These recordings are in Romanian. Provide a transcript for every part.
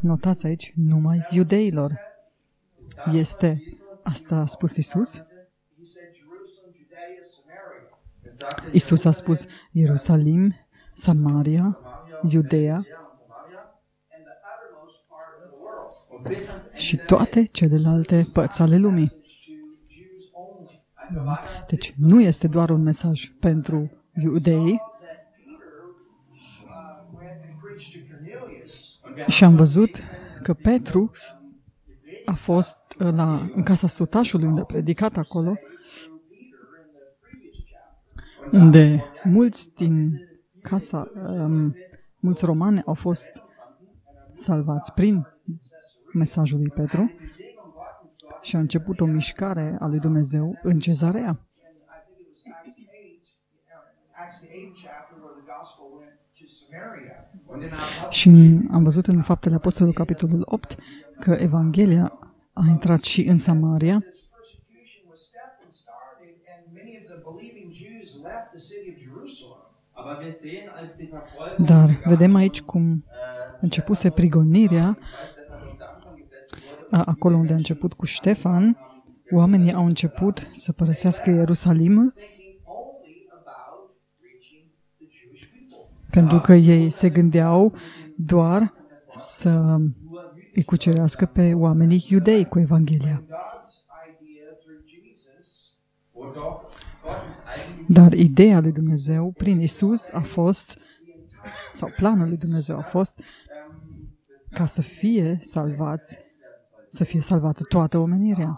notați aici numai iudeilor. Asta a spus Iisus? Iisus a spus Ierusalim, Samaria, Iudeea și toate celelalte părți ale lumii. Deci nu este doar un mesaj pentru iudei. Și am văzut că Petru a fost în casa sutașului, unde a predicat acolo, unde mulți romani au fost salvați prin mesajul lui Petru și a început o mișcare a lui Dumnezeu în Cezarea. Și am văzut în Faptele Apostolului, capitolul 8, că Evanghelia a intrat și în Samaria. Dar vedem aici cum începuse prigonirea, acolo unde a început cu Ștefan, oamenii au început să părăsească Ierusalimul, pentru că ei se gândeau doar să îi cucerească pe oamenii iudei cu Evanghelia. Dar ideea lui Dumnezeu prin Iisus a fost, sau planul lui Dumnezeu a fost, ca să fie salvată toată omenirea.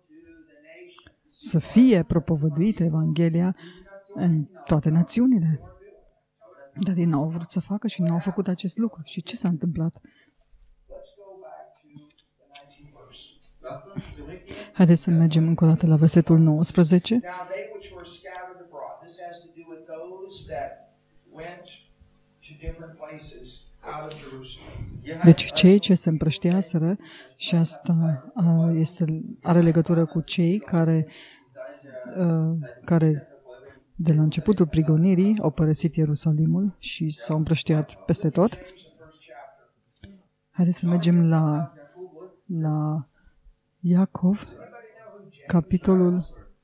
Să fie propovăduită Evanghelia în toate națiunile. Dar ei n-au vrut să facă și n-au făcut acest lucru. Și ce s-a întâmplat? Haideți să mergem încă o dată la versetul 19. Deci cei ce se împrăștiaseră, și asta are legătură cu cei care de la începutul prigonirii au părăsit Ierusalimul și s-au împrăștiat peste tot. Haideți să mergem la Iacov, capitolul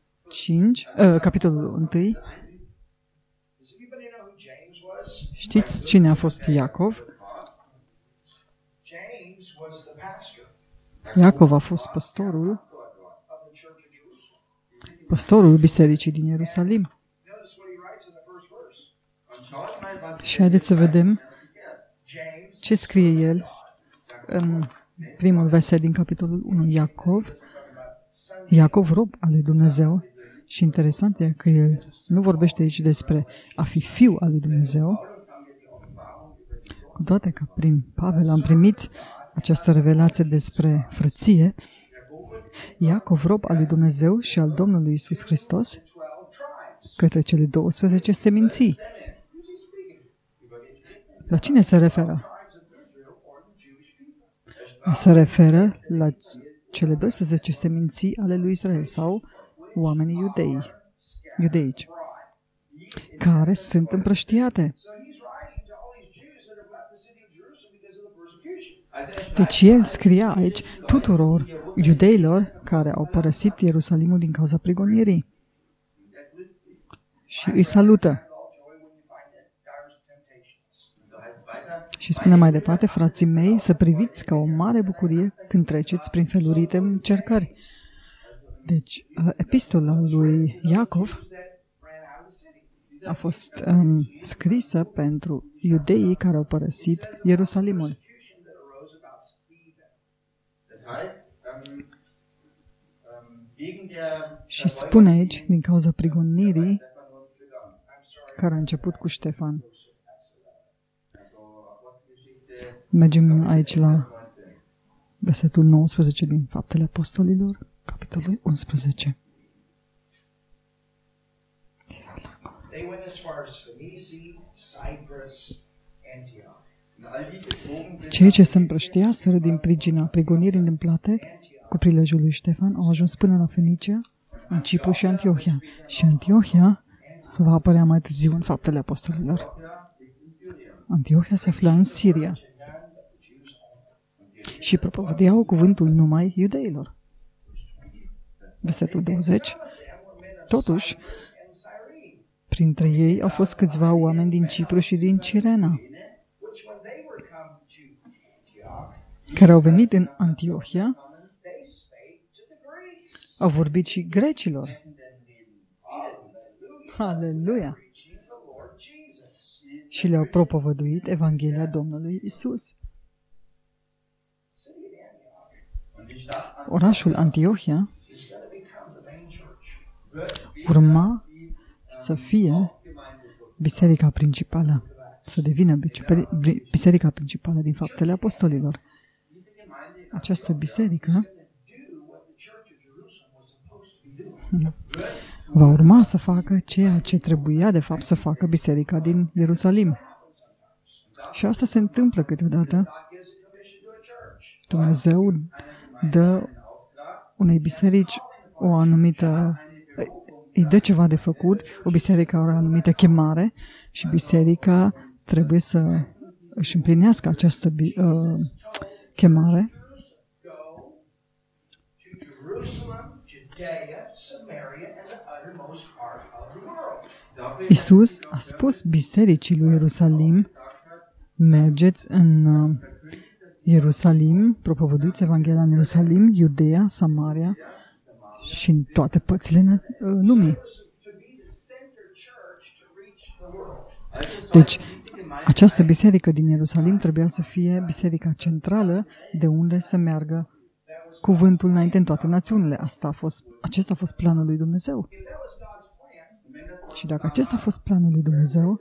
1. Știți cine a fost Iacov? Iacov a fost păstorul bisericii din Ierusalim. Și haideți să vedem ce scrie el în primul verset din capitolul 1. Iacov, rob al lui Dumnezeu. Și interesant e că el nu vorbește aici despre a fi fiu al lui Dumnezeu, cu toate că prin Pavel am primit această revelație despre frăție. Iacov, rob al lui Dumnezeu și al Domnului Iisus Hristos, către cele 12 seminții. La cine se referă? Se referă la cele 12 seminții ale lui Israel sau oamenii iudeici, care sunt împrăștiate. Deci el scria aici tuturor iudeilor care au părăsit Ierusalimul din cauza prigonirii. Și îi salută. Și spune mai departe, frații mei, să priviți ca o mare bucurie când treceți prin felurite încercări. Deci, epistola lui Iacov a fost scrisă pentru iudeii care au părăsit Ierusalimul. Și spune aici, din cauza prigonirii care a început cu Ștefan. Mergem aici la versetul 19 din Faptele Apostolilor, capitolul 11. Cei ce se împrăștiaseră din pricina prigonirii întâmplate cu prilejul lui Ștefan au ajuns până la Fenicia, în Cipru și Antiohia. Și Antiohia va apărea mai târziu în Faptele Apostolilor. Antiohia se afla în Siria. și propovăduiau cuvântul numai iudeilor. Versetul 20. Totuși, printre ei au fost câțiva oameni din Cipru și din Cirena, care au venit în Antiohia, au vorbit și grecilor. Aleluia! Și le-au propovăduit Evanghelia Domnului Isus. Orașul Antiohia urma să fie biserica principală, să devină biserica principală din Faptele Apostolilor. Această biserică va urma să facă ceea ce trebuia de fapt să facă biserica din Ierusalim. Și asta se întâmplă câteodată. Dumnezeu dă unei biserici o anumită, îi dă ceva de făcut, o biserică are o anumită chemare și biserica trebuie să își împlinească această chemare. Isus a spus bisericii lui Ierusalim, mergeți în Ierusalim, propovăduiți Evanghelia în Ierusalim, Iudeea, Samaria și în toate părțile lumii. Deci, această biserică din Ierusalim trebuia să fie biserica centrală de unde să meargă cuvântul înainte în toate națiunile. Acesta a fost planul lui Dumnezeu. Și dacă acesta a fost planul lui Dumnezeu,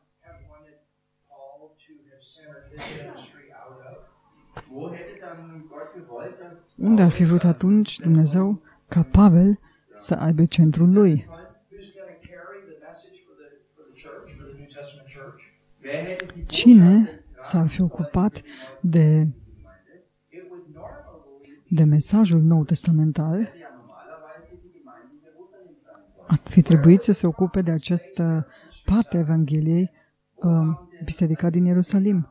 unde ar fi vrut atunci Dumnezeu ca Pavel să aibă centrul lui? Cine s-ar fi ocupat de mesajul nou testamental? Ar fi trebuit să se ocupe de această parte a Evangheliei, biserica din Ierusalim.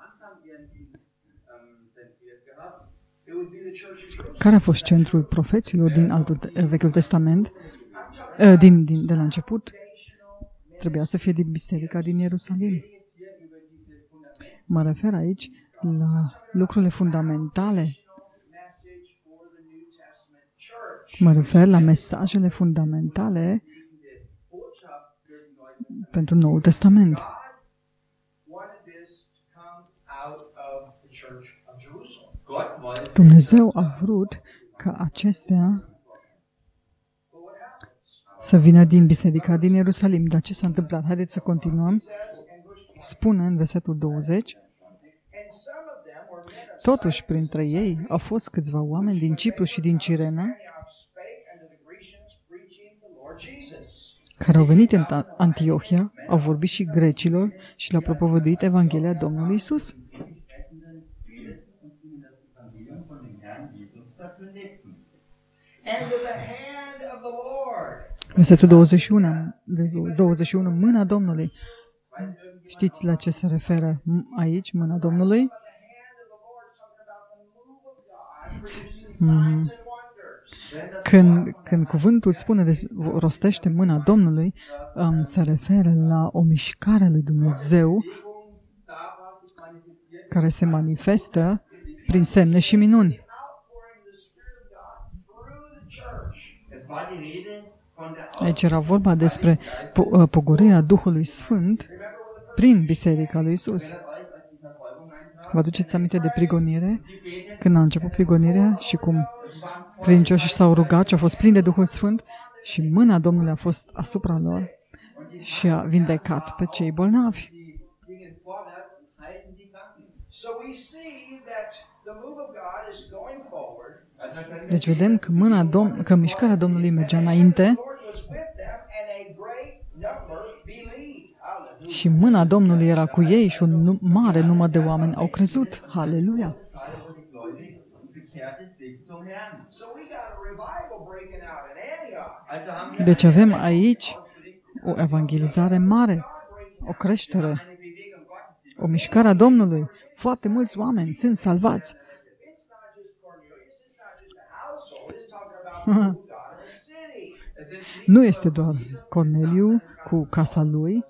Care a fost centrul profeților din Vechiul Testament? De la început, trebuia să fie din biserica din Ierusalim. Mă refer aici la lucrurile fundamentale. Mă refer la mesajele fundamentale pentru Noul Testament. Dumnezeu a vrut ca acestea să vină din biserica din Ierusalim. Dar ce s-a întâmplat? Haideți să continuăm. Spune în versetul 20: totuși, printre ei au fost câțiva oameni din Cipru și din Cirena care au venit în Antiohia, au vorbit și grecilor și le-au propovăduit Evanghelia Domnului Isus. Versetul 21, mâna Domnului. Știți la ce se referă aici, mâna Domnului? Când cuvântul rostește mâna Domnului, se referă la o mișcare a lui Dumnezeu care se manifestă prin semne și minuni. Aici era vorba despre pogorârea Duhului Sfânt prin Biserica lui Isus. Vă aduceți aminte de prigonire? Când a început prigonirea și cum credincioșii s-au rugat și au fost plini de Duhul Sfânt și mâna Domnului a fost asupra lor și a vindecat pe cei bolnavi. Deci vedem că mișcarea Domnului mergea înainte și mâna Domnului era cu ei și un mare număr de oameni au crezut. Haleluia! Deci avem aici o evangelizare mare, o creștere, o mișcare a Domnului. Foarte mulți oameni sunt salvați. Nu este doar Corneliu cu casa lui,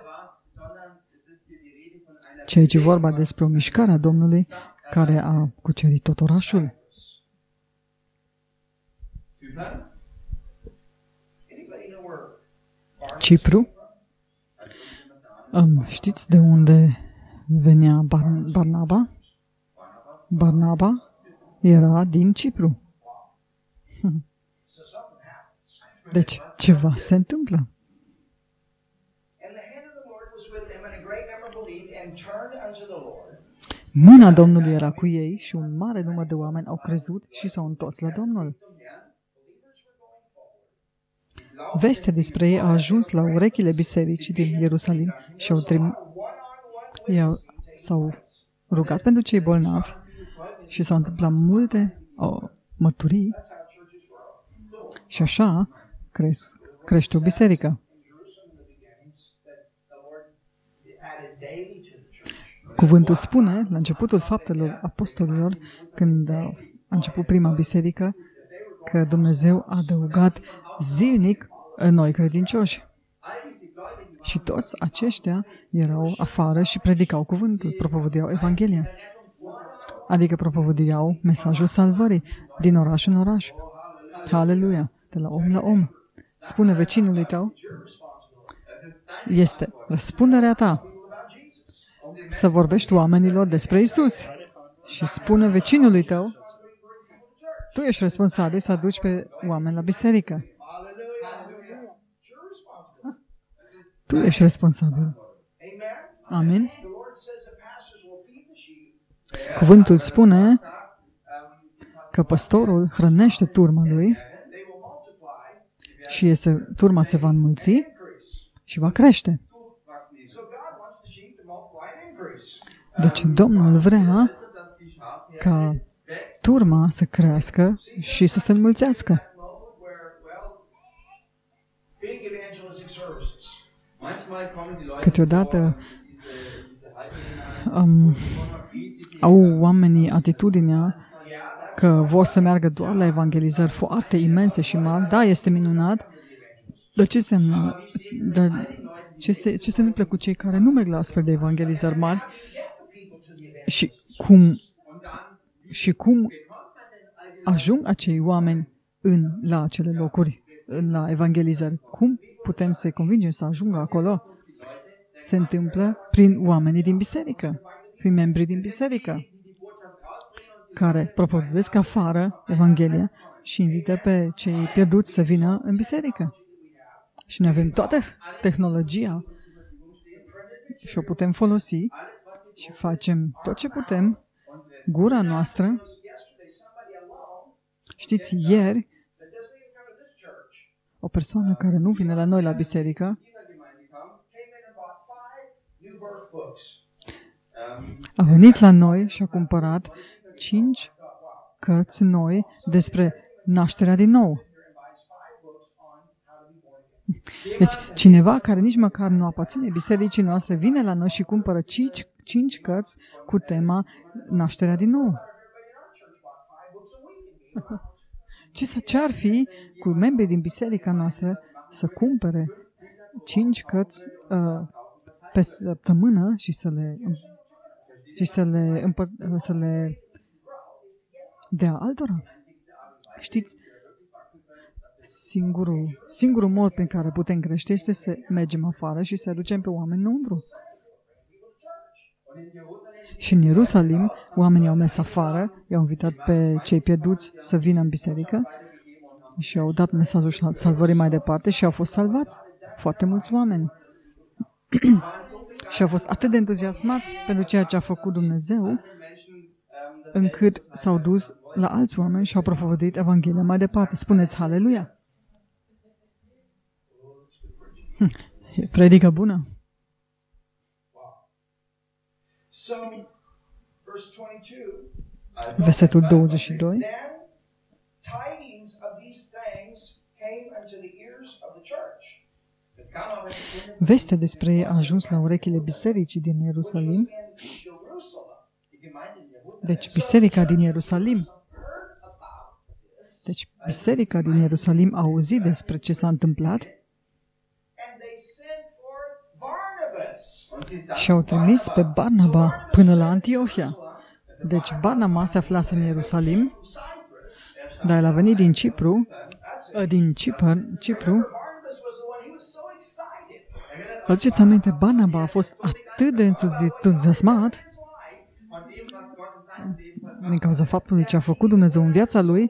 ci aici e vorba despre o mișcare a Domnului care a cucerit tot orașul. Cipru. Știți de unde venea Barnaba? Barnaba era din Cipru. Deci ceva se întâmplă. Mâna Domnului era cu ei și un mare număr de oameni au crezut și s-au întors la Domnul. Vestea despre ei a ajuns la urechile bisericii din Ierusalim și s-au rugat pentru cei bolnavi și s-au întâmplat multe mărturii și așa crește o biserică. Cuvântul spune, la începutul faptelor apostolilor, când a început prima biserică, că Dumnezeu a adăugat zilnic noi credincioși. Și toți aceștia erau afară și predicau cuvântul, propovăduiau Evanghelia. Adică propovăduiau mesajul salvării din oraș în oraș. Haleluia! De la om la om. Spune vecinului tău, este răspunderea ta să vorbești oamenilor despre Isus. Și spune vecinului tău, tu ești responsabil să aduci pe oameni la biserică. Tu ești responsabil. Amin? Cuvântul spune că păstorul hrănește turma lui și turma se va înmulți și va crește. Deci Domnul vrea ca turma să crească și să se înmulțească. Câteodată au oamenii atitudinea că vor să meargă doar la evangelizări foarte imense și mari. Da, este minunat. Dar ce se întâmplă cu cei care nu merg la astfel de evangelizări mari? Și cum ajung acei oameni la acele locuri, la evangelizări? Cum putem să-i convingem să ajungă acolo? Se întâmplă prin oamenii din biserică, prin membrii din biserică, care propovăduiesc afară Evanghelia și invită pe cei pierduți să vină în biserică. Și noi avem toată tehnologia și o putem folosi și facem tot ce putem, gura noastră. Știți, ieri, o persoană care nu vine la noi la biserică a venit la noi și a cumpărat 5 cărți noi despre nașterea din nou. Deci, cineva care nici măcar nu aparține bisericii noastre vine la noi și cumpără 5 cărți cu tema nașterea din nou. Ce ar fi cu membrii din biserica noastră să cumpere 5 cărți pe săptămână și să le dea altora? Știți, singurul mod prin care putem crește este să mergem afară și să aducem pe oameni înăuntru. Și în Ierusalim, oamenii au mers afară, i-au invitat pe cei pierduți să vină în biserică și au dat mesajul salvării mai departe și au fost salvați foarte mulți oameni. Și au fost atât de entuziasmați pentru ceea ce a făcut Dumnezeu, încât s-au dus la alți oameni și au propovăduit Evanghelia mai departe. Spuneți Haleluia! E predică bună. Versetul 22. Vestea despre ei a ajuns la urechile bisericii din Ierusalim. Deci biserica din Ierusalim Deci, biserica din Ierusalim a auzit despre ce s-a întâmplat și au trimis pe Barnaba până la Antiohia. Deci, Barnaba se aflase în Ierusalim, dar el a venit din Cipru. Aduceți aminte, Barnaba a fost atât de entuziasmat din cauza faptului ce a făcut Dumnezeu în viața lui,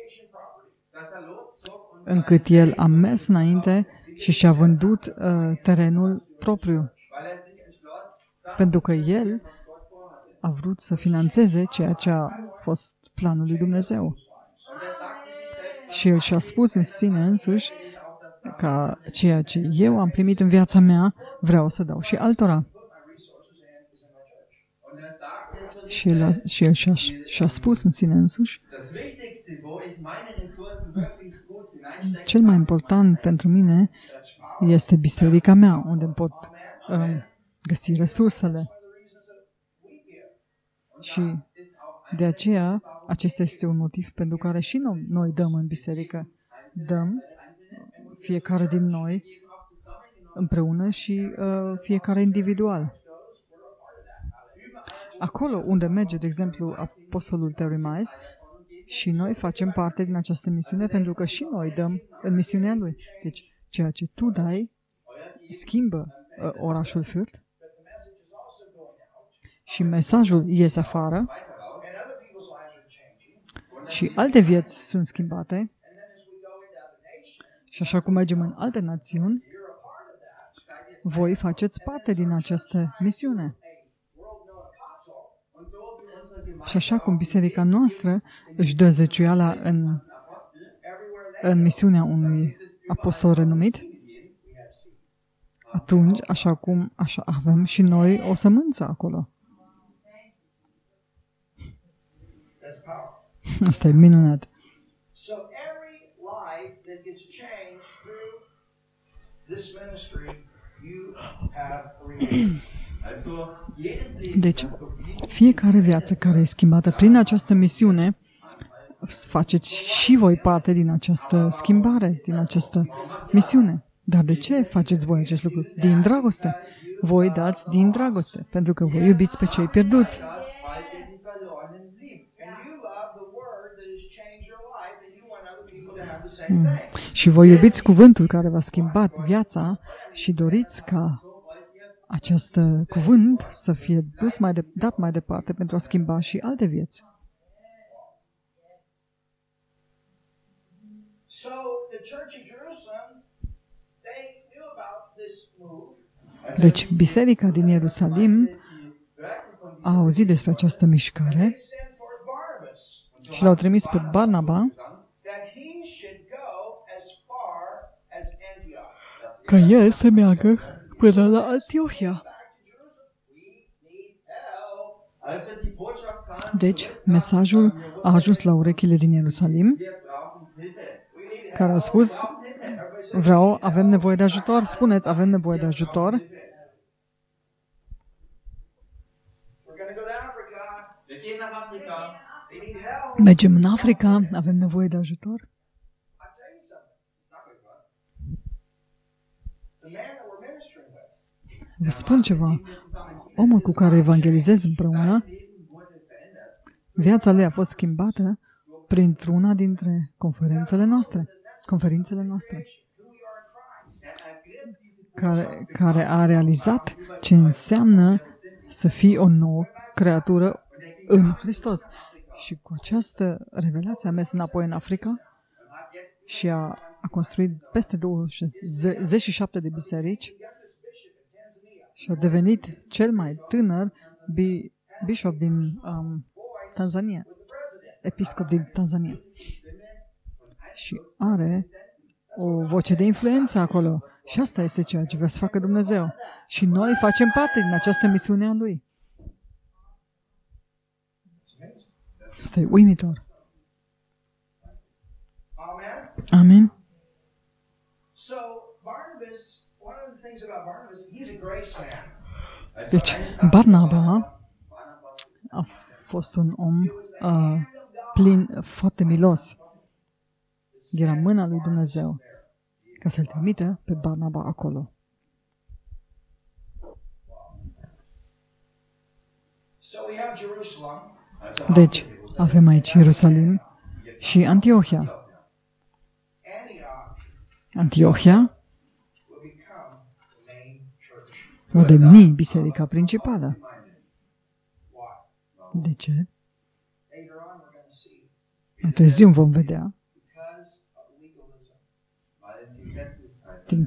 încât el a mers înainte și și-a vândut terenul propriu. Pentru că el a vrut să finanțeze ceea ce a fost planul lui Dumnezeu. Și el și-a spus în sine însuși că ceea ce eu am primit în viața mea, vreau să dau și altora. Și el și-a spus în sine însuși, cel mai important pentru mine este biserica mea, unde pot găsi resursele. Și de aceea, acesta este un motiv pentru care și noi dăm în biserică. Dăm fiecare din noi împreună și fiecare individual. Acolo unde merge, de exemplu, apostolul Terry Mize, și noi facem parte din această misiune pentru că și noi dăm în misiunea lui. Deci, ceea ce tu dai schimbă orașul Fürth și mesajul iese afară și alte vieți sunt schimbate. Și așa cum mergem în alte națiuni, voi faceți parte din această misiune. Și așa cum biserica noastră își dă zeciuiala în misiunea unui apostol renumit, atunci, așa avem și noi o sămânță acolo. Asta e minunat. Deci, fiecare viață care e schimbată prin această misiune, faceți și voi parte din această schimbare, din această misiune. Dar de ce faceți voi acest lucru? Din dragoste. Voi dați din dragoste, pentru că voi iubiți pe cei pierduți. Și voi iubiți cuvântul care v-a schimbat viața și doriți ca acest cuvânt să fie dat mai departe pentru a schimba și alte vieți. Deci, biserica din Ierusalim a auzit despre această mișcare și l-au trimis pe Barnaba ca el să meargă până la Antiohia. Deci, mesajul a ajuns la urechile din Ierusalim, care au spus, avem nevoie de ajutor, spuneți, avem nevoie de ajutor. Mergem în Africa, avem nevoie de ajutor. Vă spun ceva. Omul cu care evangelizez împreună, viața lui a fost schimbată printr-una dintre conferințele noastre, care a realizat ce înseamnă să fii o nouă creatură în Hristos. Și cu această revelație a mers înapoi în Africa și a construit peste 27 de biserici și a devenit cel mai tânăr bishop din Tanzania, episcop din Tanzania. Și are o voce de influență acolo. Și asta este ceea ce vrea să facă Dumnezeu. Și noi facem parte din această misiune a Lui. Asta e uimitor. Amen. Deci, Barnaba a fost un om plin, foarte milos. Era mâna lui Dumnezeu ca să-l trimită pe Barnaba acolo. Deci, avem aici Ierusalim și Antiohia. Antiohia va deveni biserica principală. De ce? Mai târziu vom vedea. Din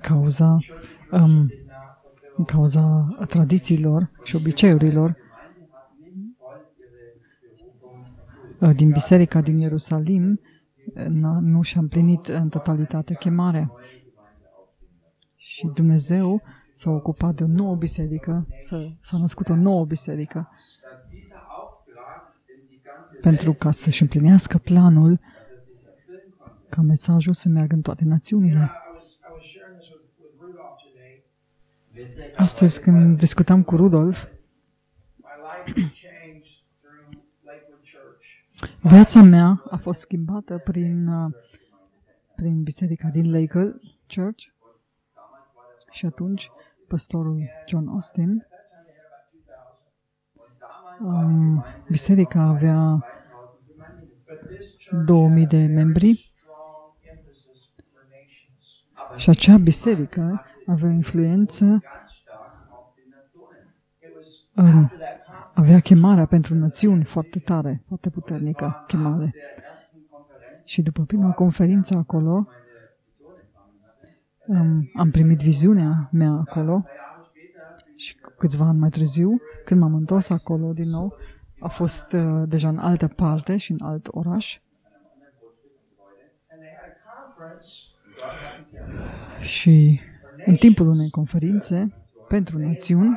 cauza tradițiilor și obiceiurilor din biserica din Ierusalim nu și-a împlinit în totalitate chemarea. Și Dumnezeu s-a ocupat de o nouă biserică, s-a născut o nouă biserică pentru ca să-și împlinească planul ca mesajul să meargă în toate națiunile. Astăzi, când discutam cu Rudolf, viața mea a fost schimbată prin biserica din Lakewood Church și atunci pastorul John Austin, biserica avea 2000 de membri și acea biserică avea influență, avea chemarea pentru națiuni foarte tare, foarte puternică chemare. Și după prima conferință acolo, am primit viziunea mea acolo și câțiva ani mai târziu, când m-am întors acolo din nou, a fost deja în altă parte și în alt oraș. Și în timpul unei conferințe pentru națiuni,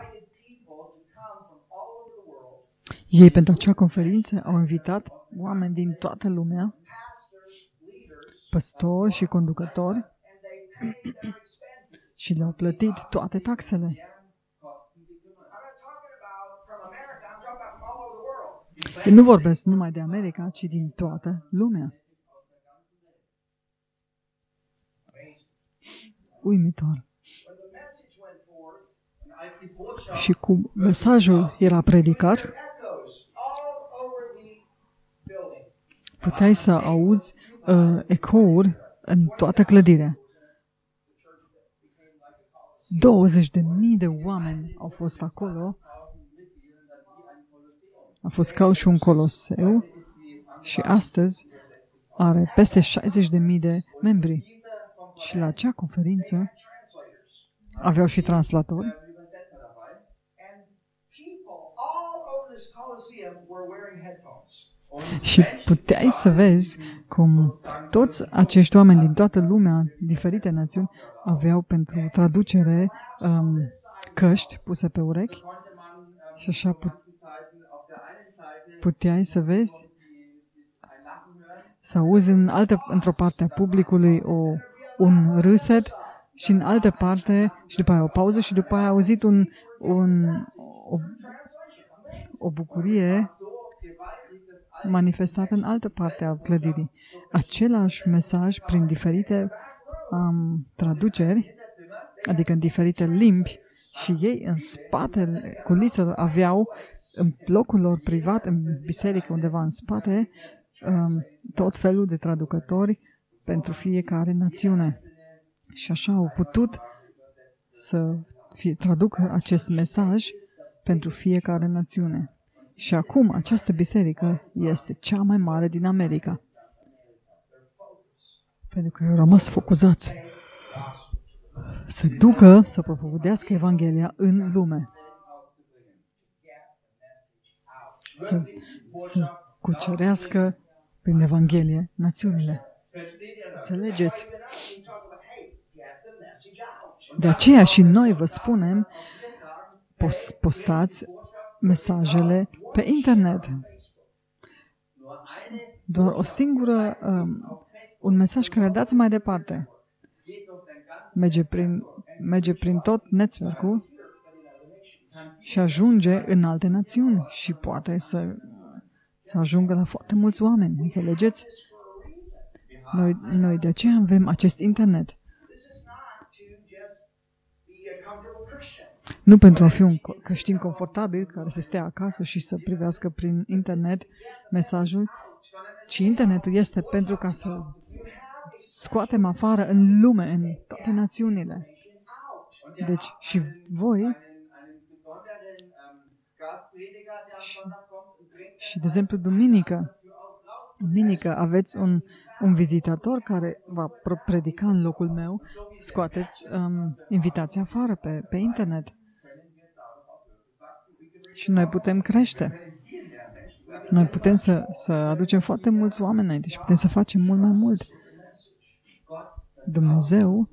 ei pentru acea conferință au invitat oameni din toată lumea, păstori și conducători, și le-au plătit toate taxele. Eu nu vorbesc numai de America, ci din toată lumea. Uimitor. Și cum mesajul era predicat, puteai să auzi ecouri în toată clădirea. 20.000 de oameni au fost acolo. A fost ca și un coloseu și astăzi are peste 60.000 de membri. Și la acea conferință aveau și translatori. Și puteai să vezi cum toți acești oameni din toată lumea, diferite națiuni, aveau pentru traducere căști puse pe urechi și așa puteai să vezi, să auzi într-o parte a publicului un râset și în altă parte, și după aia o pauză și după aia ai auzit o bucurie manifestată în altă parte a clădirii. Același mesaj prin diferite traduceri, adică în diferite limbi, și ei în spatele culiselor aveau, în locul lor privat, în biserică undeva în spate, tot felul de traducători pentru fiecare națiune. Și așa au putut să traducă acest mesaj pentru fiecare națiune. Și acum această biserică este cea mai mare din America. Pentru că au rămas focusați să ducă, să propovădească Evanghelia în lume. Să cucerească prin Evanghelie națiunile. Înțelegeți? De aceea și noi vă spunem, postați mesajele pe internet. Doar o singură, un mesaj care dați mai departe. Merge prin tot network-ul și ajunge în alte națiuni și poate să ajungă la foarte mulți oameni. Înțelegeți? Noi de aceea avem acest internet. Nu pentru a fi un creștin confortabil care să stea acasă și să privească prin internet mesajul, ci internetul este pentru ca să scoatem afară în lume, în toate națiunile. Deci și voi și de exemplu duminică aveți un vizitator care va predica în locul meu, scoateți invitația afară pe internet. Și noi putem crește. Noi putem să aducem foarte mulți oameni aici și putem să facem mult mai mult. Dumnezeu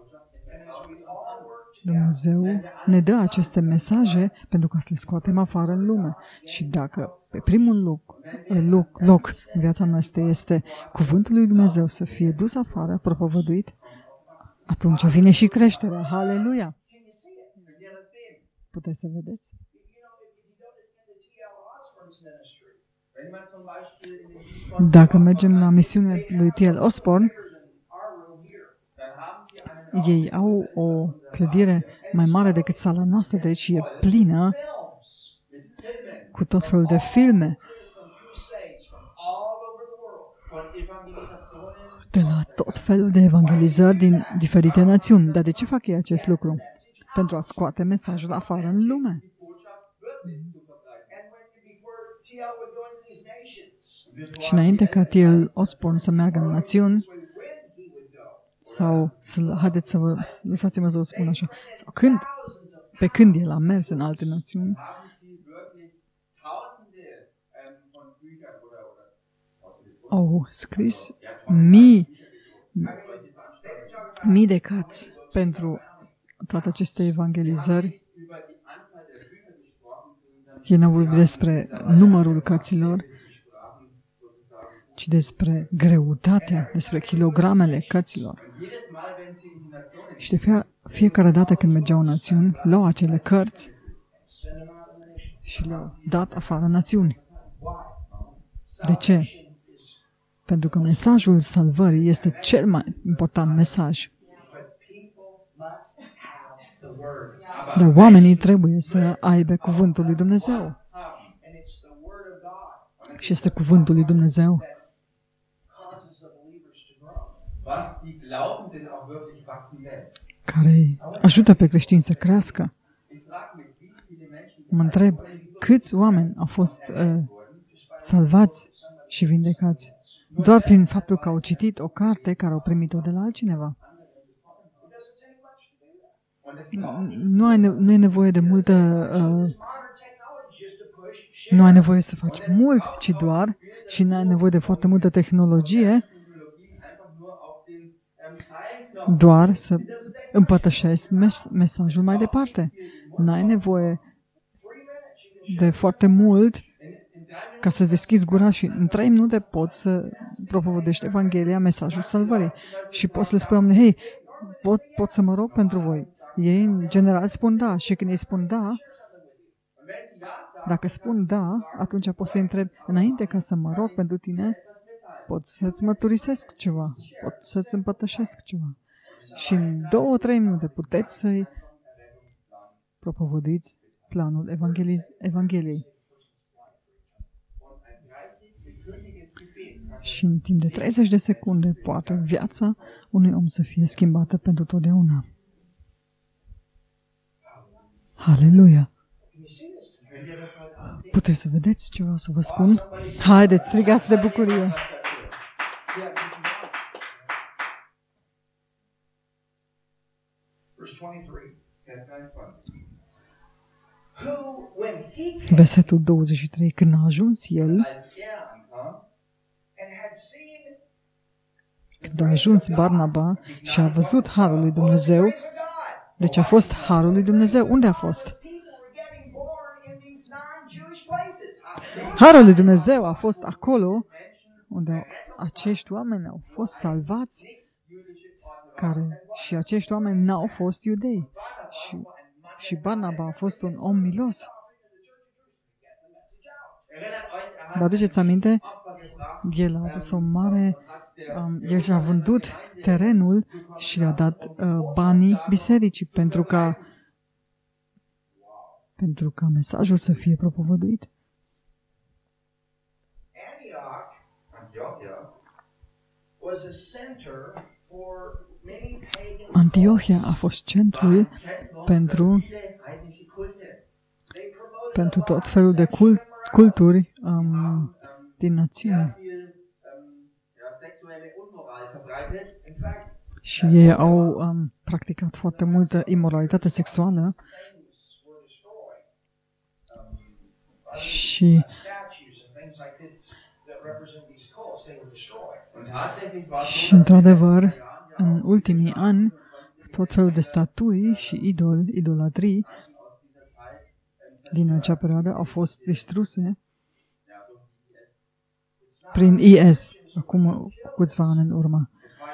ne dă aceste mesaje pentru ca să le scoatem afară în lume. Și dacă pe primul loc în viața noastră este cuvântul lui Dumnezeu să fie dus afară, propovăduit, atunci vine și creșterea. Haleluia! Puteți să vedeți? Dacă mergem la misiunea lui T.L. Osborne, ei au o clădire mai mare decât sala noastră, deci e plină cu tot felul de filme de la tot felul de evangelizări din diferite națiuni. Dar de ce fac ei acest lucru? Pentru a scoate mesajul afară în lume. Și înainte ca T.L. Osborne să meargă în națiuni, sau, lăsați-mă să vă spun așa, sau pe când el a mers în alte națiuni, au scris mii de cărți pentru toate aceste evangelizări. Ei n-au vorbit despre numărul cărților, ci despre greutatea, despre kilogramele cărților. Și de fiecare dată când mergeau în națiuni, luau acele cărți și le-au dat afară națiuni. De ce? Pentru că mesajul salvării este cel mai important mesaj. Dar oamenii trebuie să aibă cuvântul lui Dumnezeu. Și este cuvântul lui Dumnezeu care ajută pe creștini să crească. Mă întreb, câți oameni au fost salvați și vindecați doar prin faptul că au citit o carte care au primit-o de la altcineva? Nu e nevoie de multă... nu ai nevoie să faci mult, ci doar, și nu ai nevoie de foarte multă tehnologie, doar să împărtășești mesajul mai departe. Nu ai nevoie de foarte mult ca să deschizi gura și în 3 minute poți să propovădești Evanghelia, mesajul salvării. Și poți să le spui oamenilor, hei, pot să mă rog pentru voi. Ei, în general, spun da. Și când ei spun da, dacă spun da, atunci pot să-i întreb, înainte ca să mă rog pentru tine, pot să-ți mărturisesc ceva, pot să-ți împărtășesc ceva. Și în 2-3 minute puteți să-i propovăduiți planul Evangheliei. Și în timp de 30 de secunde poate viața unui om să fie schimbată pentru totdeauna. Haleluia! Puteți să vedeți ce vreau să vă spun? Haideți, strigați de bucurie! Versetul 23. Când a ajuns el, când a ajuns Barnaba și a văzut harul lui Dumnezeu, deci a fost harul lui Dumnezeu. Unde a fost? Harul lui Dumnezeu a fost acolo unde acești oameni au fost salvați, și acești oameni n-au fost iudei. Și Barnaba a fost un om milos. Vă aduceți aminte El a adus o mare, el și-a vândut terenul și le-a dat banii bisericii pentru ca mesajul să fie propovăduit. Antiohia a fost centrul pentru tot felul de culturi din națiune. Și ei au practicat foarte multă imoralitate sexuală și într-adevăr, în ultimii ani, tot felul de statui și idolatrii din acea perioadă au fost distruse prin IS, acum câțiva ani în urmă.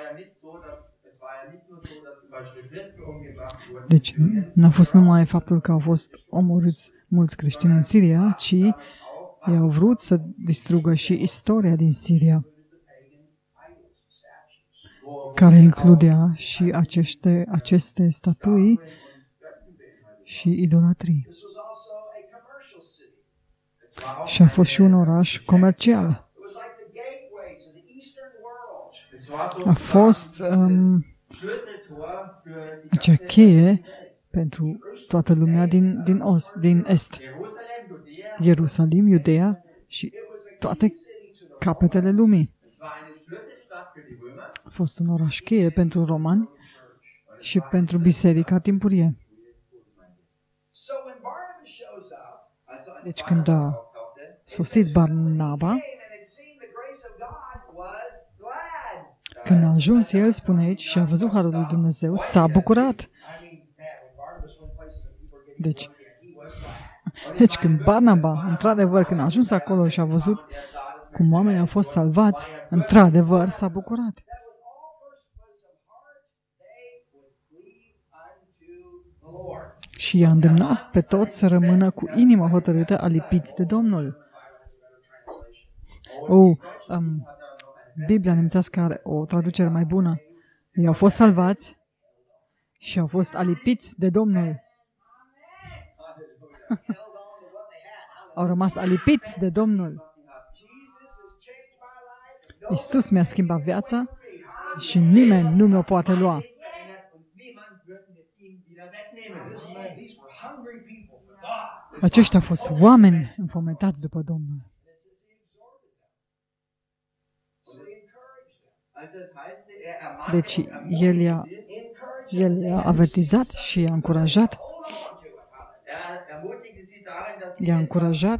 Deci, n-a fost numai faptul că au fost omorâți mulți creștini în Siria, ci ei au vrut să distrugă și istoria din Siria, care includea și aceste statui și idolatrii. Și a fost și un oraș comercial. A fost acea cheie pentru toată lumea din Est. Ierusalim, Iudeea și toate capetele lumii. A fost un oraș cheie pentru romani și pentru biserica timpurie. Deci când a sosit Barnaba, când a ajuns el, spune aici, și a văzut harul lui Dumnezeu, s-a bucurat. Deci când Barnaba, într-adevăr, când a ajuns acolo și a văzut cum oamenii au fost salvați, într-adevăr s-a bucurat. Și i-a îndemnat pe toți să rămână cu inima hotărâtă, alipiți de Domnul. Biblia nemțească are o traducere mai bună. Ei au fost salvați și au fost alipiți de Domnul. Au rămas alipiți de Domnul. Iisus mi-a schimbat viața și nimeni nu mi-o poate lua. Aceștia au fost oameni înfometați după Domnul. Deci el i-a avertizat și i-a încurajat. I-a încurajat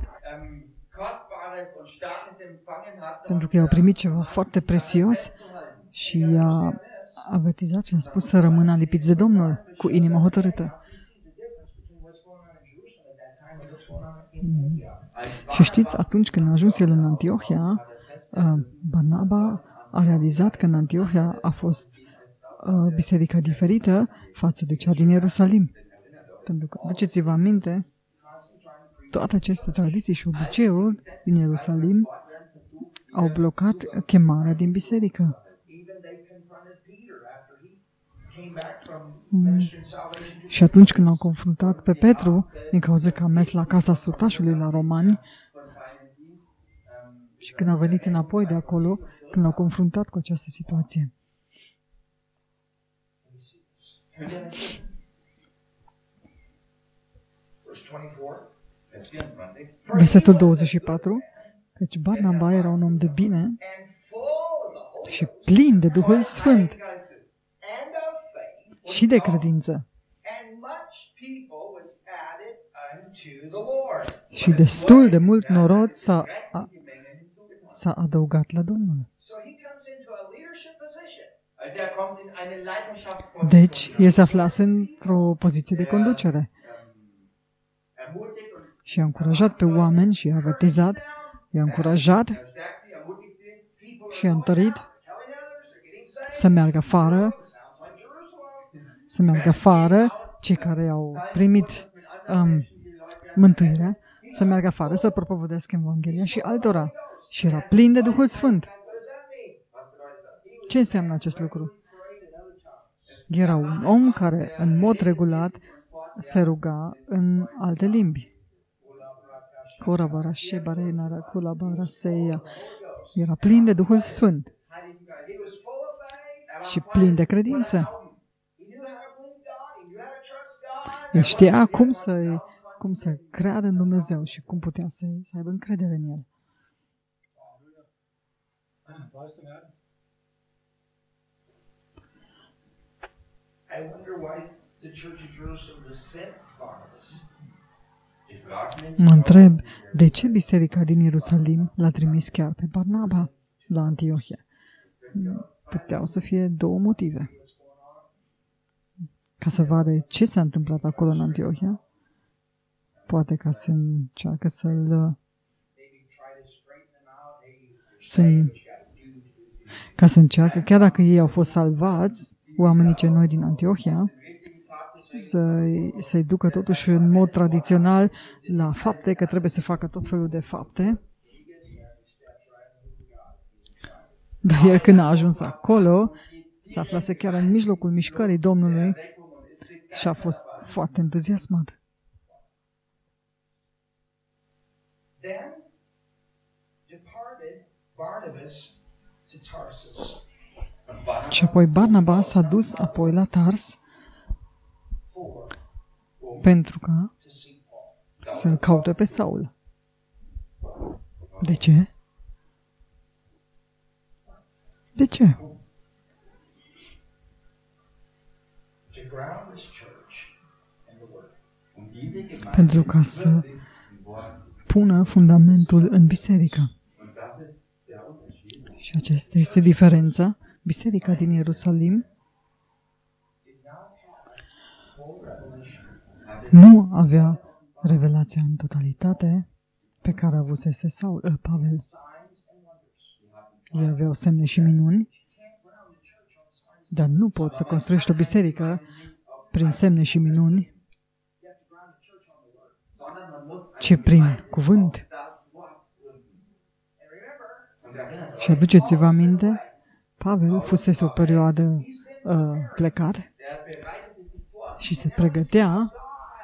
pentru că i-au primit ceva foarte prețios și i-a avertizat și a spus să rămână alipiți de Domnul cu inima hotărâtă. Și știți, atunci când a ajuns el în Antiohia, Barnaba a realizat că în Antiohia a fost biserica diferită față de cea din Ierusalim. Pentru că, duceți-vă aminte, toate aceste tradiții și obiceiuri din Ierusalim au blocat chemarea din biserică. Și atunci când l-au confruntat pe Petru, din cauza că a mers la casa sutașului la romani, și când a venit înapoi de acolo, când l-au confruntat cu această situație. Versetul 24, căci Barnaba era un om de bine și plin de Duhul Sfânt și de credință. Și destul de mult norod s-a adăugat la Domnul. Deci, el se aflase într-o poziție de conducere. Și a încurajat pe oameni și a avertizat, i-a încurajat și a întărit să meargă afară, cei care au primit mântuirea, să meargă afară, să propovădească Evanghelia și altora. Și era plin de Duhul Sfânt. Ce înseamnă acest lucru? Era un om care, în mod regulat, se ruga în alte limbi. Era plin de Duhul Sfânt și plin de credință. El știa cum să creadă în Dumnezeu și cum putea să aibă încredere în El. Mă întreb de ce biserica din Ierusalim l-a trimis chiar pe Barnaba la Antiohia. Puteau să fie două motive. Ca să vadă ce s-a întâmplat acolo în Antiohia, poate ca să încearcă chiar dacă ei au fost salvați, oamenii cei noi din Antiohia, să-i ducă totuși în mod tradițional la fapte, că trebuie să facă tot felul de fapte. Dar el când a ajuns acolo, se aflase chiar în mijlocul mișcării Domnului și a fost foarte entuziasmat. Și apoi Barnaba s-a dus apoi la Tars pentru ca să-l caute pe Saul. De ce? De ce? Pentru ca să pună fundamentul în biserică. Și aceasta este diferența. Biserica din Ierusalim nu avea revelația în totalitate pe care avusese Pavel. Ei aveau semne și minuni, dar nu poți să construiești o biserică prin semne și minuni, ci prin cuvânt. Și aduceți-vă aminte, Pavel fusese o perioadă plecat și se pregătea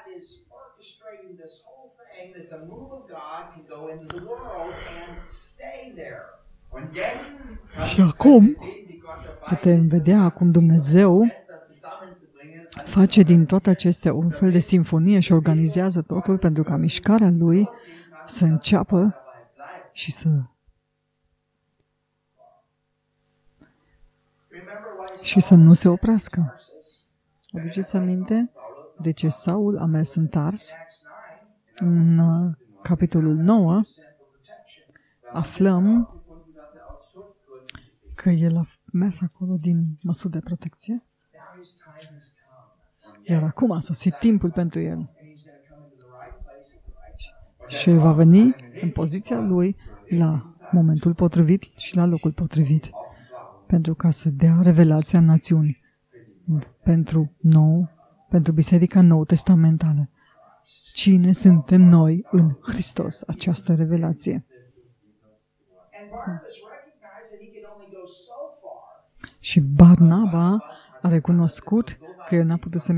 și acum putem vedea cum Dumnezeu face din toate acestea un fel de simfonie și organizează totul pentru ca mișcarea Lui să înceapă și să nu se oprească. Aduceți aminte de ce Saul a mers în Tars? În capitolul 9 aflăm că el a mers acolo din măsuri de protecție. Iar acum a sosit timpul pentru el. Și va veni în poziția lui la momentul potrivit și la locul potrivit. Pentru ca să dea revelația națiunii. Pentru Biserica Nou Testamentală. Cine suntem noi în Hristos? Această revelație. Și Barnaba a recunoscut că el n-a putut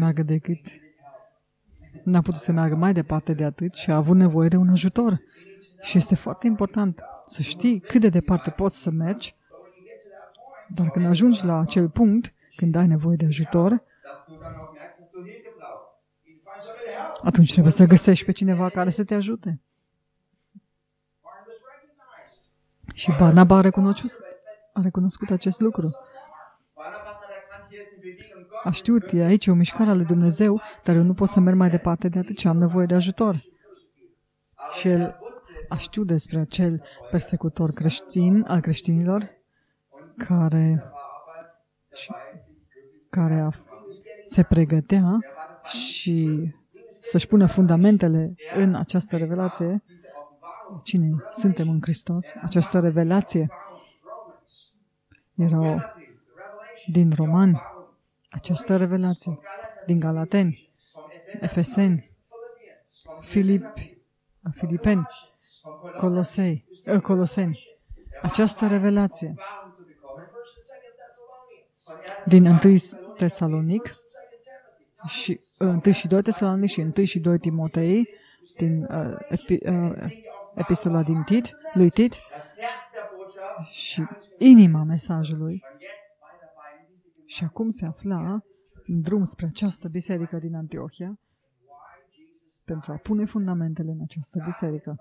să meargă mai departe de atât și a avut nevoie de un ajutor. Și este foarte important să știi cât de departe poți să mergi, dar când ajungi la acel punct, când ai nevoie de ajutor, atunci trebuie să găsești pe cineva care să te ajute. Și Barnaba a recunoscut acest lucru. A știut, e aici o mișcare a lui Dumnezeu, dar eu nu pot să merg mai departe de atât și am nevoie de ajutor. Și el a știut despre acel persecutor creștin al creștinilor care se pregătea și să-și pună fundamentele în această revelație. Cine suntem în Hristos? Această revelație era din Romani, această revelație din Galateni, Efeseni, Filipeni, Coloseni. această revelație din 1 Tesalonic și 1 și 2 Tesalonic și 1 și 2 Timotei, din epistola din lui Tit, și inima mesajului. Și acum se afla în drum spre această biserică din Antiohia pentru a pune fundamentele în această biserică.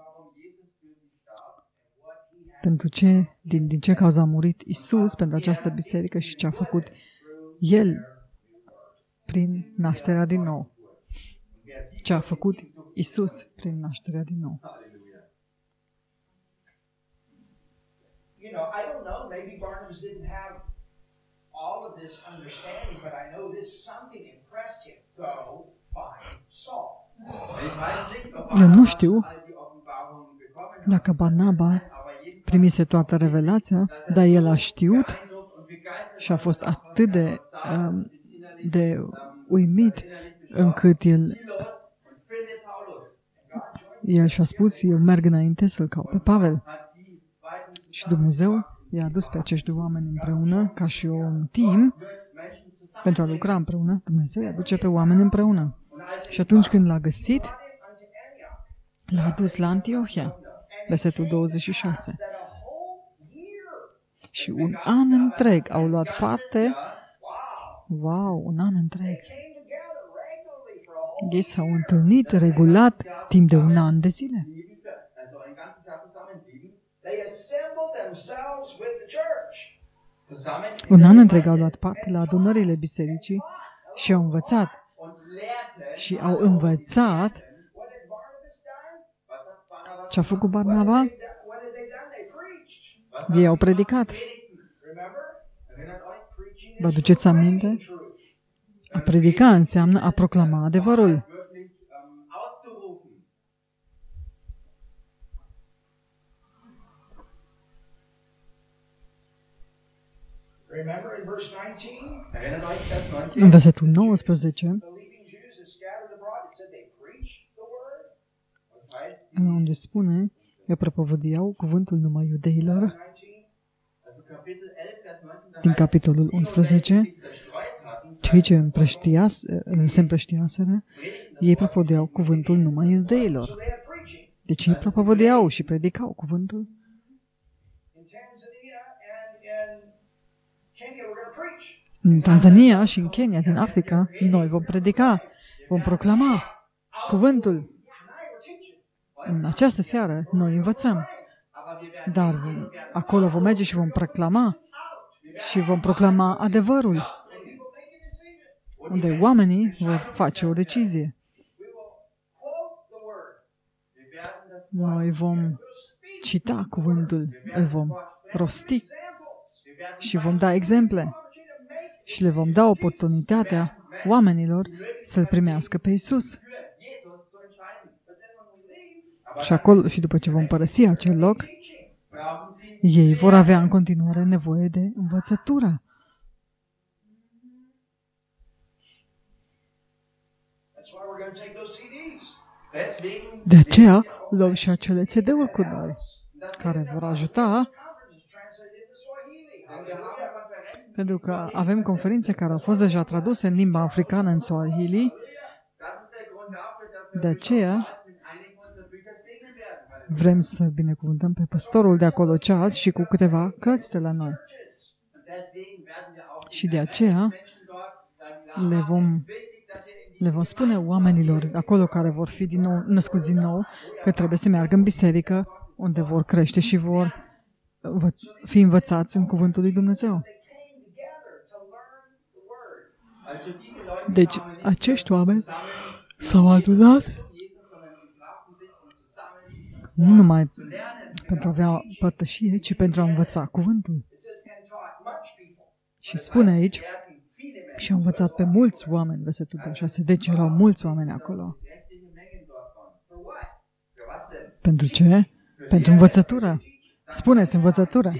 Pentru ce, din ce cauză a murit Isus pentru această biserică și ce a făcut El prin nașterea din nou. Ce a făcut Isus prin nașterea din nou. You know, I don't know, maybe Barnabas didn't have all of this understanding, but I know this something impressed him. Go find Saul. Eu nu știu dacă Barnaba primise toată revelația, dar el a știut și a fost atât de uimit încât el și-a spus, eu merg înainte să-l caut pe Pavel. Și Dumnezeu i-a adus pe acești oameni împreună, ca și un team, pentru a lucra împreună. Dumnezeu i-a aduce pe oameni împreună. Și atunci când l-a găsit, l-a adus la Antiohia, versetul 26. Și un an întreg au luat parte. Wow, un an întreg. Ei s-au întâlnit regulat timp de un an de zile. Un an întreg au luat parte la adunările bisericii și au învățat. Și au învățat ce a făcut Barnaba. Ei au predicat. Vă aduceți aminte? A predica înseamnă a proclama adevărul. În versetul 19, unde spune, eu propovăduiau cuvântul numai iudeilor, din capitolul 11, cei ce se împrăștiaseră, ei propovăduiau cuvântul numai iudeilor. Deci ei propovăduiau și predicau cuvântul. În Tanzania și în Kenya, din Africa, noi vom predica, vom proclama cuvântul. În această seară noi învățăm, dar acolo vom merge și vom proclama și vom proclama adevărul, unde oamenii vor face o decizie. Noi vom cita cuvântul, îl vom rosti și vom da exemple și le vom da oportunitatea oamenilor să-L primească pe Iisus. Și acolo, și după ce vom părăsi acel loc, ei vor avea în continuare nevoie de învățătură. De aceea luăm și acele CD-uri cu noi, care vor ajuta, pentru că avem conferințe care au fost deja traduse în limba africană, în Swahili. De aceea vrem să binecuvântăm pe păstorul de acolo ceas și cu câteva cărți de la noi. Și de aceea le vom spune oamenilor acolo care vor fi născuți din nou că trebuie să meargă în biserică unde vor crește și vor fi învățați în cuvântul lui Dumnezeu. Deci, acești oameni s-au adunat nu numai pentru a avea părtășie, ci pentru a învăța cuvântul. Și spune aici, și au învățat pe mulți oameni, versetul 26. Deci erau mulți oameni acolo. Pentru ce? Pentru învățătură. Spuneți învățătură.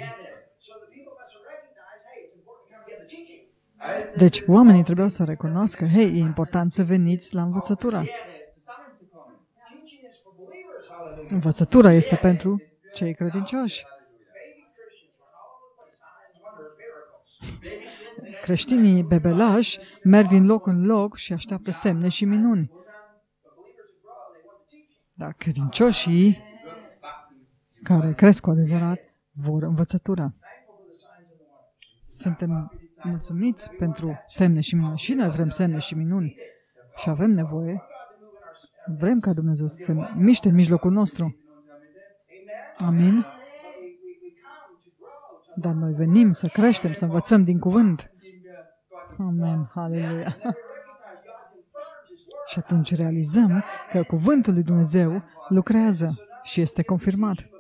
Deci oamenii trebuiau să recunoască, hei, e important să veniți la învățătură. Învățătura este pentru cei credincioși. Creștinii bebelași merg din loc în loc și așteaptă semne și minuni. Dar credincioșii care cresc cu adevărat vor învățătura. Suntem mulțumiți pentru semne și minuni. Și noi vrem semne și minuni. Și avem nevoie. Vrem ca Dumnezeu să se miște în mijlocul nostru. Amin. Dar noi venim să creștem, să învățăm din cuvânt. Amen. Haleluia. Și atunci realizăm că cuvântul lui Dumnezeu lucrează și este confirmat.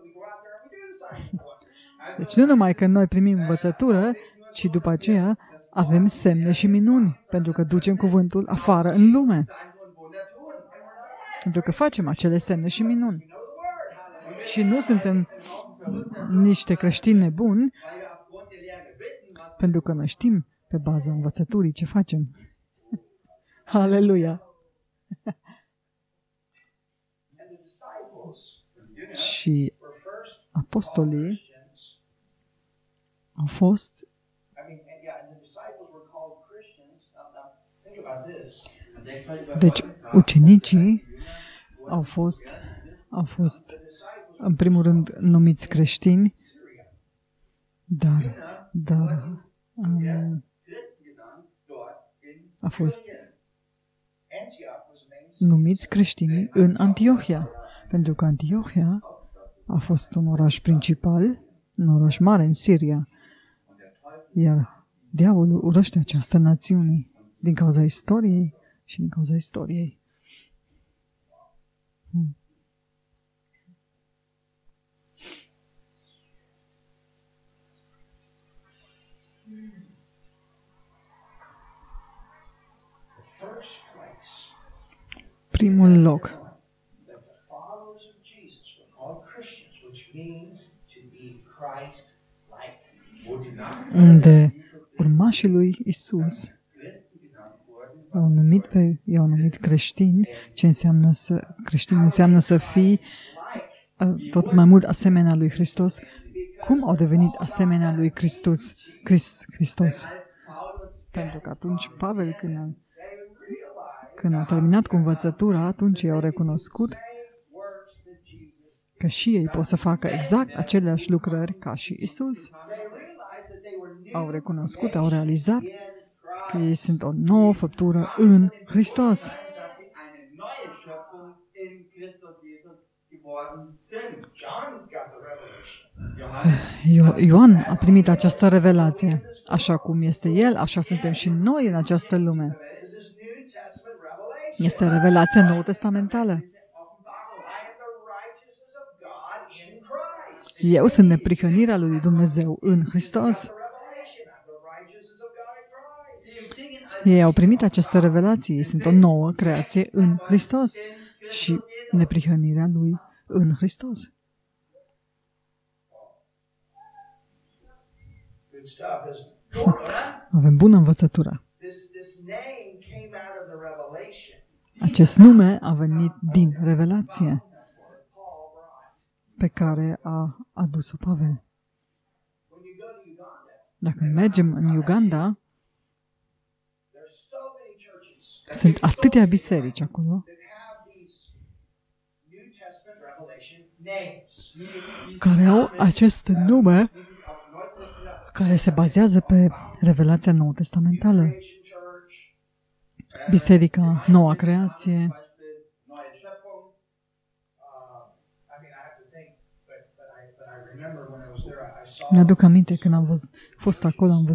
Deci nu numai că noi primim învățătură, ci după aceea avem semne și minuni, pentru că ducem cuvântul afară în lume. Pentru că facem acele semne și minuni. Și nu suntem niște creștini nebuni, pentru că noi știm pe baza învățăturii ce facem. Aleluia! Și apostolii au fost, deci ucenicii au fost în primul rând numiți creștini, dar a fost numiți creștini în Antiohia, pentru că Antiohia a fost un oraș principal, un oraș mare în Siria, iar diavolul urăște această națiune din cauza istoriei și din cauza istoriei. Primul loc unde urmașii lui Isus i-au numit creștini, ce înseamnă creștini înseamnă să fii tot mai mult asemenea lui Hristos. Cum au devenit asemenea lui Hristos? Pentru că atunci Pavel, când a terminat cu învățătura, atunci ei au recunoscut că și ei pot să facă exact aceleași lucrări ca și Isus. Au recunoscut, au realizat că ei sunt o nouă făptură în Hristos. Ioan a primit această revelație. Așa cum este el, așa suntem și noi în această lume. Este revelația nou-testamentală. Eu sunt neprihănirea lui Dumnezeu în Hristos. Ei au primit această revelație. Ei sunt o nouă creație în Hristos și neprihănirea lui în Hristos. Avem bună învățătură. Acest nume a venit din revelație pe care a adus-o Pavel. Dacă mergem în Uganda, sunt atâtea biserici acolo care au acest nume care se bazează pe revelația nou-testamentală. Biserica Noua Creație, mi-aduc aminte când am fost acolo, am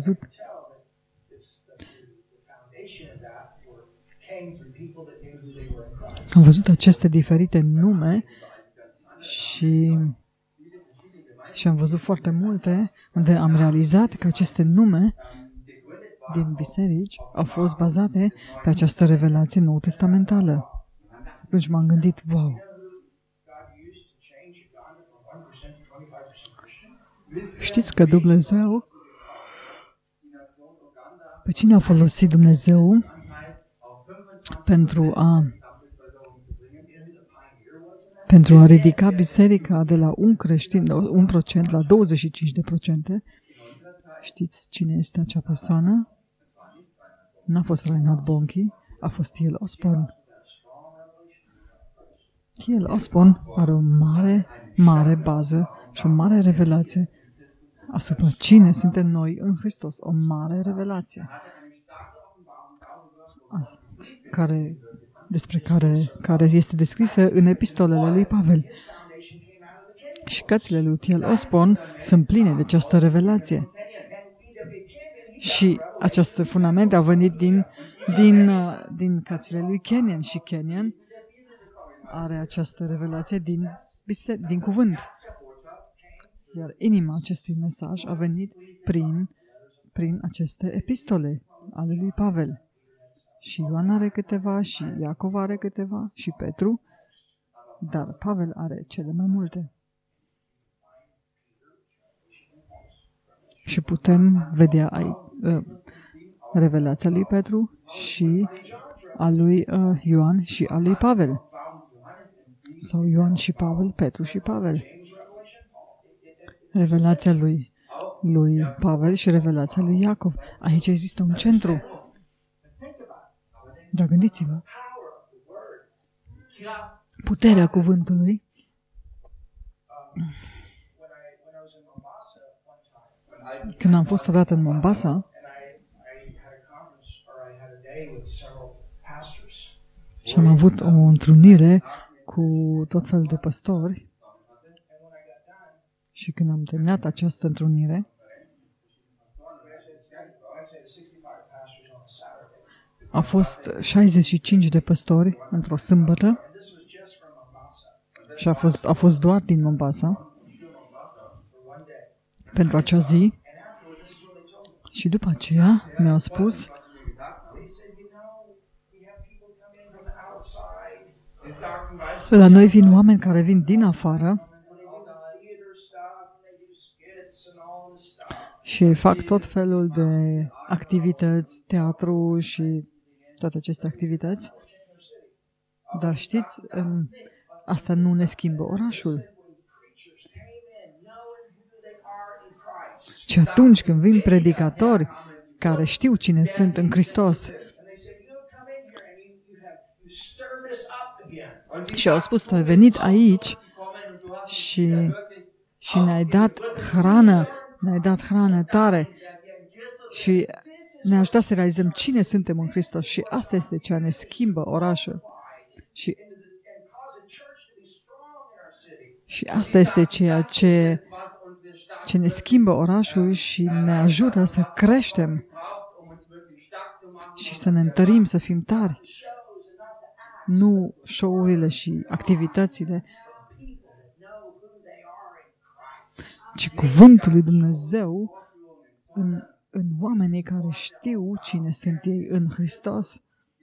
văzut aceste diferite nume și am văzut foarte multe unde am realizat că aceste nume din biserici au fost bazate pe această revelație nou-testamentală. Atunci m-am gândit, wow! Știți că Dumnezeu, pe cine a folosit Dumnezeu pentru a ridica biserica de la 1% la 25%, Știți cine este acea persoană? N-a fost Reinhard Bonnke, a fost T.L. Osborne. T.L. Osborne are o mare bază și o mare revelație asupra cine suntem noi în Hristos. O mare revelație despre care este descrisă în epistolele lui Pavel. Și cărțile lui T.L. Osborne sunt pline de această revelație. Și acest fundament a venit din cărțile lui Kenyon. Și Kenyon are această revelație din cuvânt. Iar inima acestui mesaj a venit prin aceste epistole ale lui Pavel. Și Ioan are câteva, și Iacov are câteva, și Petru, dar Pavel are cele mai multe. Și putem vedea revelația lui Petru și a lui Ioan și a lui Pavel. Sau Ioan și Pavel, Petru și Pavel. Revelația lui Pavel și revelația lui Iacov. Aici există un centru. Dar gândiți-vă, puterea cuvântului. Când am fost odată în Mombasa și am avut o întrunire cu tot felul de păstori, și când am terminat această întrunire, a fost 65 de păstori într-o sâmbătă și a fost doar din Mombasa pentru acea zi. Și după aceea mi-au spus: la noi vin oameni care vin din afară și fac tot felul de activități, teatru și toate aceste activități. Dar știți, asta nu ne schimbă orașul. Și atunci când vin predicatori care știu cine sunt în Hristos și au spus: tu ai venit aici și ne-ai dat hrană tare și ne-a ajutat să realizăm cine suntem în Hristos. Și asta este ce ne schimbă orașul. Și asta este ceea ce ne schimbă orașul și ne ajută să creștem și să ne întărim, să fim tari. Nu show-urile și activitățile, ci cuvântul lui Dumnezeu în oamenii care știu cine sunt ei în Hristos.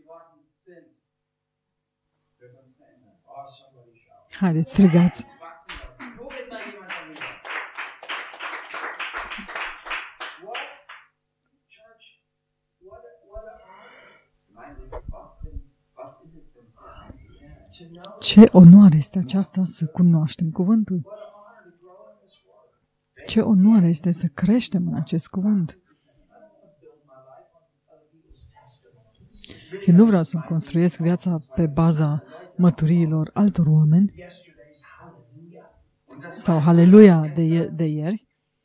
Haideți, strigați! Ce onoare este aceasta să cunoaștem cuvântul! Ce onoare este să creștem în acest cuvânt! Și nu vreau să-mi construiesc viața pe baza mărturiilor altor oameni sau haleluia de ieri,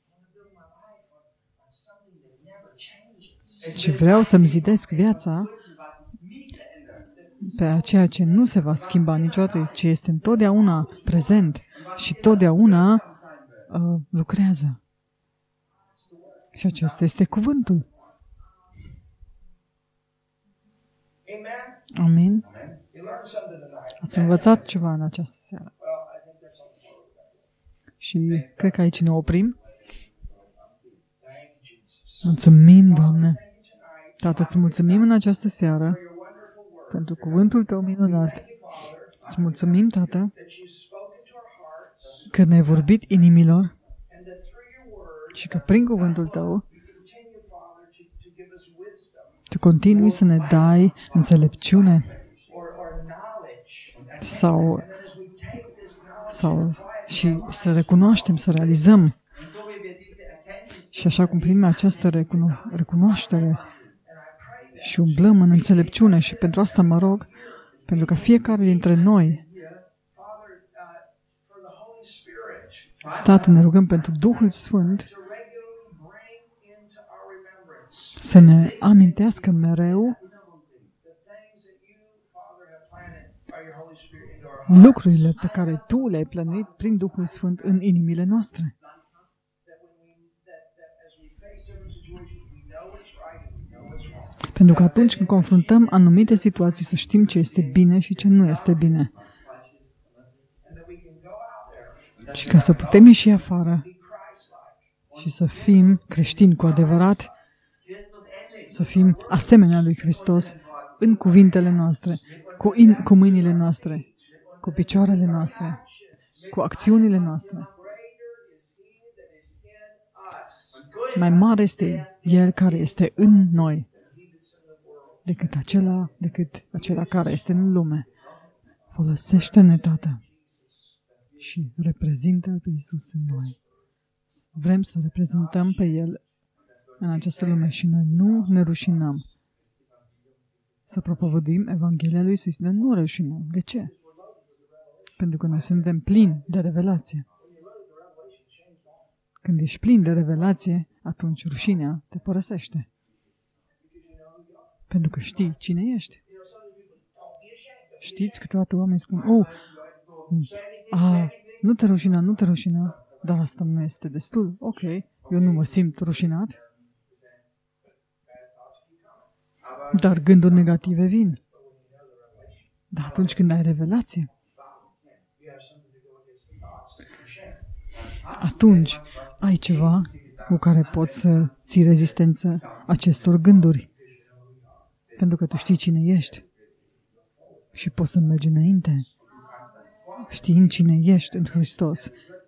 ci vreau să-mi zidesc viața pe ceea ce nu se va schimba niciodată, ce este întotdeauna prezent și totdeauna lucrează. Și acesta este cuvântul. Amin. Ați învățat ceva în această seară. Și cred că aici ne oprim. Mulțumim, Doamne. Tată, îți mulțumim în această seară pentru cuvântul Tău minunat. Îți mulțumim, Tată, că ne-ai vorbit inimilor și că prin cuvântul Tău Tu continui să ne dai înțelepciune și să recunoaștem, să realizăm. Și așa cum primim această recunoaștere și umblăm în înțelepciune și pentru asta mă rog, pentru ca fiecare dintre noi, Tată, ne rugăm pentru Duhul Sfânt să ne amintească mereu lucrurile pe care Tu le-ai plănuit prin Duhul Sfânt în inimile noastre. Pentru că atunci când confruntăm anumite situații să știm ce este bine și ce nu este bine. Și ca să putem ieși afară și să fim creștini cu adevărat, să fim asemenea lui Hristos în cuvintele noastre, cu mâinile noastre, cu picioarele noastre, cu acțiunile noastre. Mai mare este El care este în noi decât acela care este în lume. Folosește-ne, Tată, și reprezintă pe Iisus în noi. Vrem să reprezentăm pe El în această lume și noi nu ne rușinăm să propovăduim Evanghelia lui Iisus. Noi nu rușinăm. De ce? Pentru că noi suntem plini de revelație. Când ești plin de revelație, atunci rușinea te părăsește. Pentru că știi cine ești. Știți, câteodată oamenii spun, nu te rușina, dar asta nu este destul. Ok, eu nu mă simt rușinat. Dar gânduri negative vin. Dar atunci când ai revelație, atunci ai ceva cu care poți să ții rezistență acestor gânduri. Pentru că tu știi cine ești. Și poți să mergi înainte. Știind cine ești în Hristos.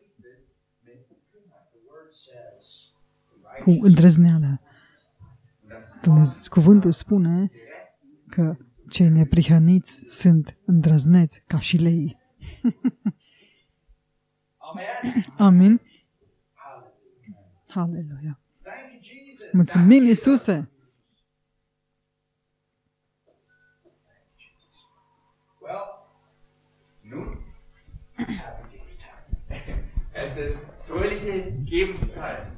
Cu îndrăzneală. Cuvântul spune că cei neprihăniți sunt îndrăzneți ca și lei. Amin. Haleluia. Mulțumim, Iisuse! Es ist fröhliche Gebenszeit.